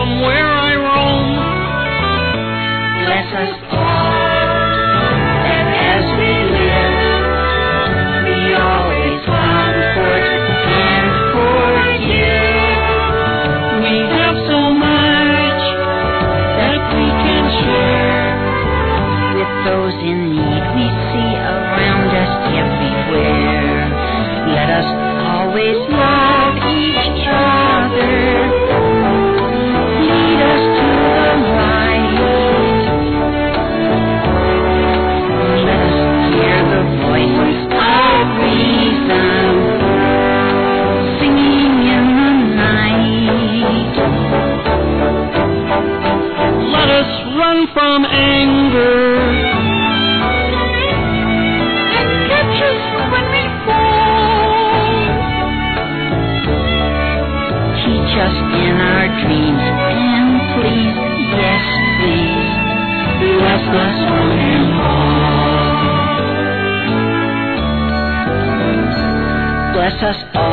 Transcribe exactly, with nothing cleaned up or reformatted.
from where I roam. Bless us all, that as we live, we always comfort and forgive. We have so much that we can share with those in need we see around us everywhere. Let us always love each other. Lead us to the light. Let us hear the voices of reason singing in the night. Let us run from anger and catch us when we fall. Teach us in our dreams and please, yes please, bless us one and all. Bless us all.